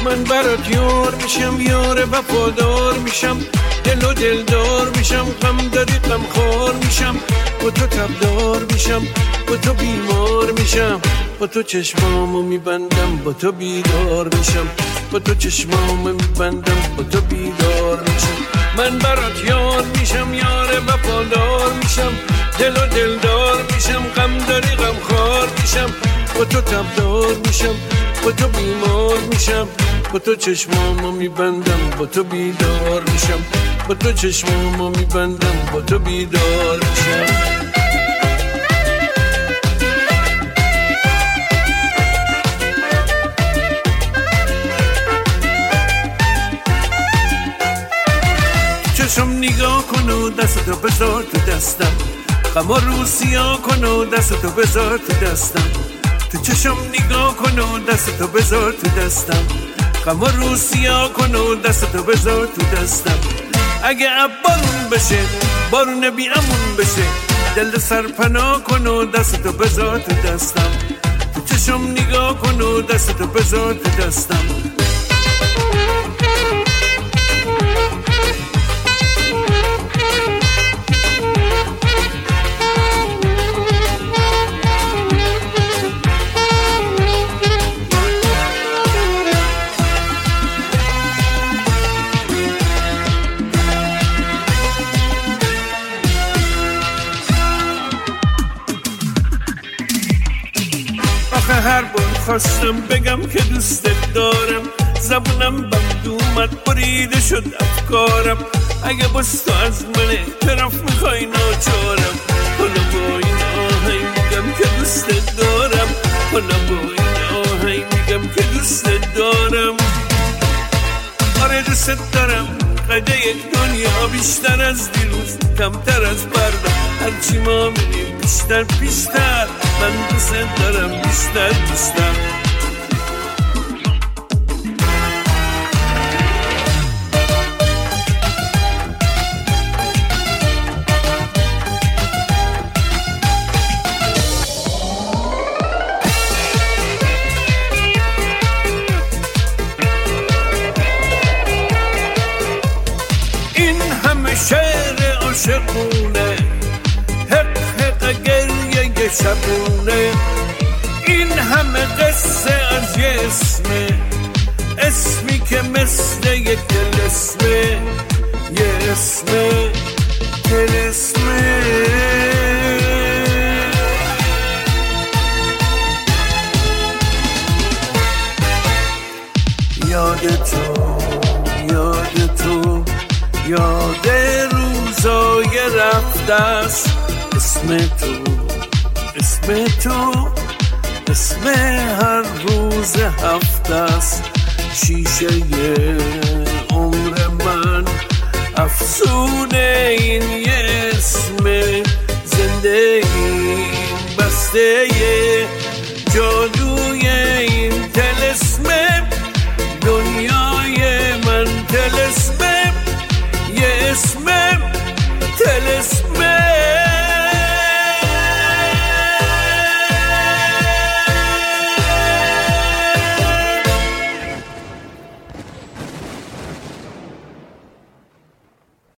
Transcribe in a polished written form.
من برات یار میشم، یار وفادار میشم، دل و دلدار میشم، غم داری غم خار میشم، با تو تبدار میشم، با تو بیمار میشم، با تو چشمامو میبندم، با تو بیدار میشم، با تو چشمامو میبندم، با تو بیدار میشم. من برات یار میشم، یار وفادار میشم، دل و دلدار میشم، غم داری غم خار میشم، با تو تبدار میشم، با تو بیمار میشم، با تو چشمامو میبندم، با تو بیدار میشم، با تو چشمامو میبندم، با تو بیدار میشم. چشم نگاه کن و دستتو بذار تو دستم، غم و روسیا کن و دستتو بذار تو دستم. تو چشم نگاه کن و دستتو بذار تو دستم، غم و روسیا کن و دستتو بذار تو دستم. اگه بارون بشه، بارون بی امون بشه، دل سرپناه کن و دستتو بذار تو دستم. تو چشم نگاه کن و دستتو بذار تو دستم. هر بار خواستم بگم که دوستت دارم، زبونم بند اومد بریده شد افکارم. اگه باز تو از من طرف میخوای ناچارم، حالا با این آهنگ میگم که دوستت دارم، حالا با این آهنگ میگم که دوستت دارم. آره دوستت دارم، قده یک دنیا بیشتر از دیروز، کمتر از بردم، هرچی ما میریم بیشتر بیشتر، من دوست دارم بیشتر بیشتر. این همه شعر عاشقونه، حق حق گریه شبونه، این همه قصه از یه اسمه، اسمی که مثل یک طلسمه، یه اسمه طلسمه. یاد تو، یاد تو، یاد روزای رفته است، اسم تو، اسم تو، اسم هر روز هفته است. شیشه عمر من افسونه این یه اسم، زندگی بسته جادوی این طلسم، دنیای من طلسم، یه اسم طلسم.